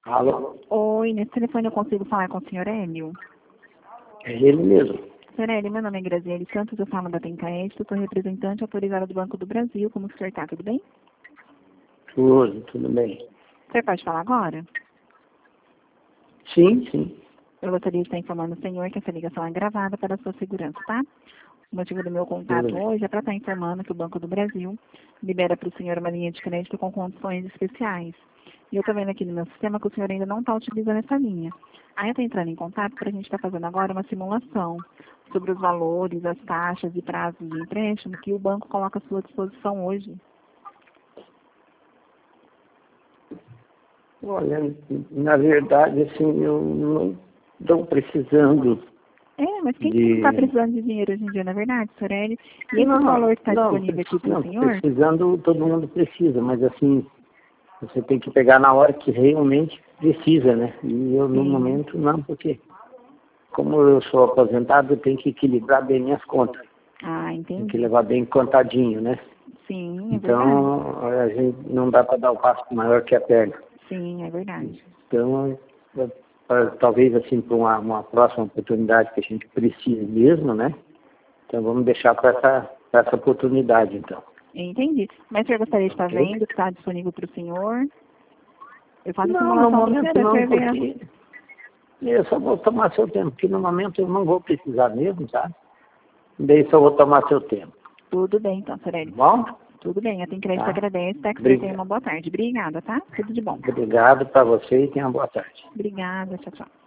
Alô? Oi, nesse telefone eu consigo falar com o senhor Hélio? É ele mesmo. Senhor Hélio, meu nome é Graziele Santos, eu falo da Tencaeste, sou representante autorizada do Banco do Brasil. Como o senhor está? Tudo bem? Tudo bem. O senhor pode falar agora? Sim, sim. Eu gostaria de estar informando o senhor que essa ligação é gravada para a sua segurança, tá? O motivo do meu Tudo contato bem. hoje é para estar informando que o Banco do Brasil libera para o senhor uma linha de crédito com condições especiais. E eu estou vendo aqui no meu sistema que o senhor ainda não está utilizando essa linha. Aí eu estou entrando em contato para a gente estar fazendo agora uma simulação sobre os valores, as taxas e prazos de empréstimo que o banco coloca à sua disposição hoje. Olha, na verdade, assim, eu não estou precisando É, mas quem que não está de... precisando de dinheiro hoje em dia, na verdade, senhor Hélio? E esse valor que está disponível aqui para o senhor? Precisando, todo mundo precisa, mas assim, você tem que pegar na hora que realmente precisa, né? E eu, no Sim. momento, não, porque como eu sou aposentado, eu tenho que equilibrar bem minhas contas. Ah, Tem que entendi. levar bem contadinho, né? Sim, é verdade. Então, a gente não dá para dar o passo maior que a perna. Sim, é verdade. Então, talvez assim, para uma próxima oportunidade que a gente precise mesmo, né? Então, vamos deixar para essa oportunidade, então. Entendi. Mas o senhor gostaria de estar Ok? vendo que está disponível para o senhor? Eu faço a Não, no simulação do momento senhor, não, você vê. porque eu só vou tomar seu tempo, porque no momento eu não vou precisar mesmo, tá? Daí só vou tomar seu tempo, Tudo bem, então, senhor tá Hélio. bom? Tudo bem, a Tencrédito Tá? agradece, tá? Que o senhor tenha Obrigado. uma boa tarde. Obrigada, tá? Tudo de bom. Obrigado para você e tenha uma boa tarde. Obrigada, tchau, tchau.